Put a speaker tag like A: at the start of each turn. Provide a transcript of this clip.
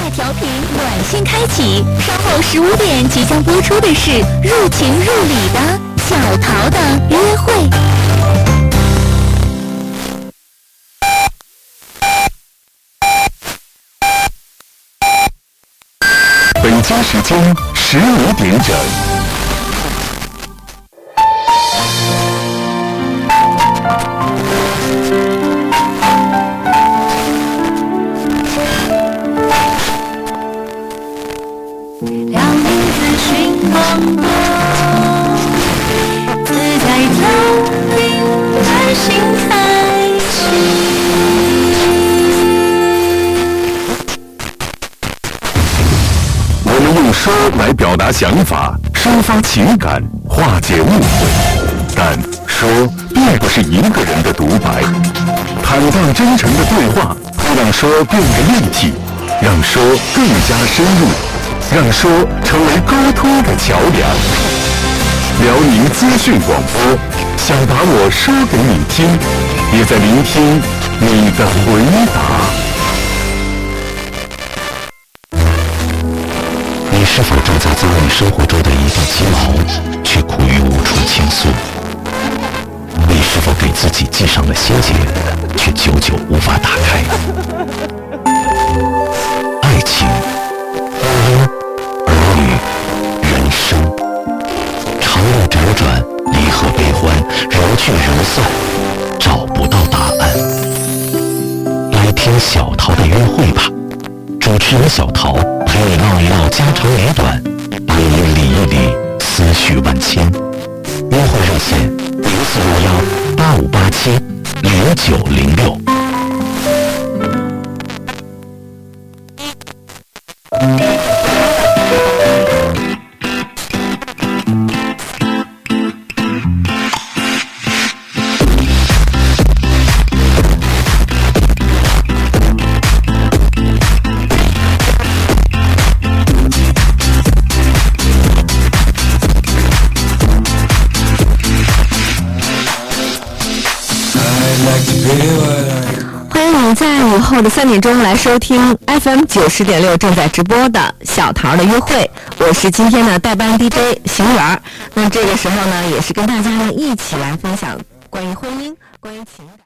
A: 大调频暖心开启，稍后15点即将播出的是入情入理的小桃的约会。
B: 北京时间15点整。
A: 让名字寻广播，自在调频，暖心开启。
B: 我们用说来表达想法，抒发情感，化解误会。但说并不是一个人的独白，坦荡真诚的对话会让说变得立体，让说更加深入，让说成为沟通的桥梁。辽宁资讯广播，想把我说给你听，也在聆听你的回答。你是否正在遭遇生活中的一地鸡毛，却苦于无处倾诉？你是否给自己系上了心结，却久久无法打开？爱情、婚姻、儿女、人生，长路辗转，离合悲欢，如聚如散，找不到答案。来听小桃的约会吧，主持人小桃陪你唠一唠家长里短，帮你理一理思绪万千。约会热线046185870906。
C: 欢迎你在午后的3点钟来收听 FM90.6正在直播的小桃的约会，我是今天的代班 DJ 邢媛。那这个时候呢，也是跟大家呢一起来分享关于婚姻、关于情感。